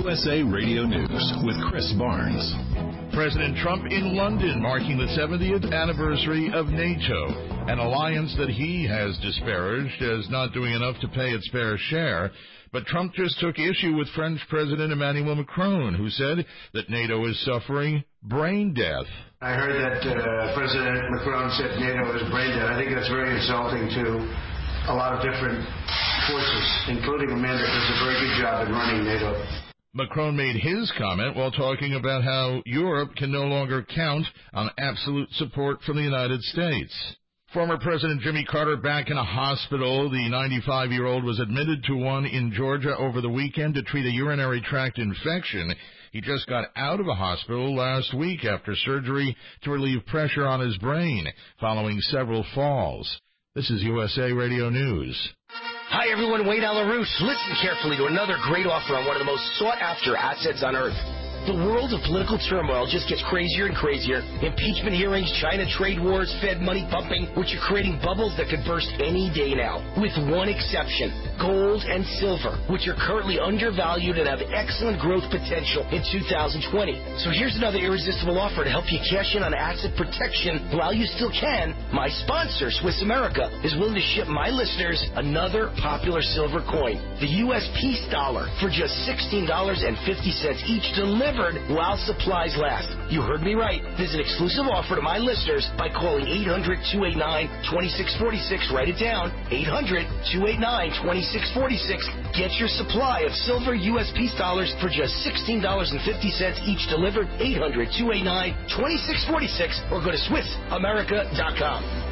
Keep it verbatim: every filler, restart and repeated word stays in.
U S A Radio News with Chris Barnes. President Trump in London marking the seventieth anniversary of NATO, an alliance that he has disparaged as not doing enough to pay its fair share. But Trump just took issue with French President Emmanuel Macron, who said that NATO is suffering brain death. I heard that uh, President Macron said NATO is brain dead. I think that's very insulting to a lot of different forces, including a man that does a very good job in running NATO. Macron made his comment while talking about how Europe can no longer count on absolute support from the United States. Former President Jimmy Carter back in a hospital. The ninety-five-year-old was admitted to one in Georgia over the weekend to treat a urinary tract infection. He just got out of a hospital last week after surgery to relieve pressure on his brain following several falls. This is U S A Radio News. Hi, everyone. Wayne Alarouche. Listen carefully to another great offer on one of the most sought-after assets on earth. The world of political turmoil just gets crazier and crazier. Impeachment hearings, China trade wars, Fed money pumping, which are creating bubbles that could burst any day now. With one exception, gold and silver, which are currently undervalued and have excellent growth potential in two thousand twenty. So here's another irresistible offer to help you cash in on asset protection while you still can. My sponsor, Swiss America, is willing to ship my listeners another popular silver coin, the U S Peace Dollar, for just sixteen dollars and fifty cents each, delivered while supplies last. You heard me right. This is an exclusive offer to my listeners by calling eight hundred, two eight nine, two six four six. Write it down. eight hundred, two eight nine, two six four six. Get your supply of silver U S Peace dollars for just sixteen dollars and fifty cents each, delivered eight hundred, two eight nine, two six four six, or go to Swiss America dot com.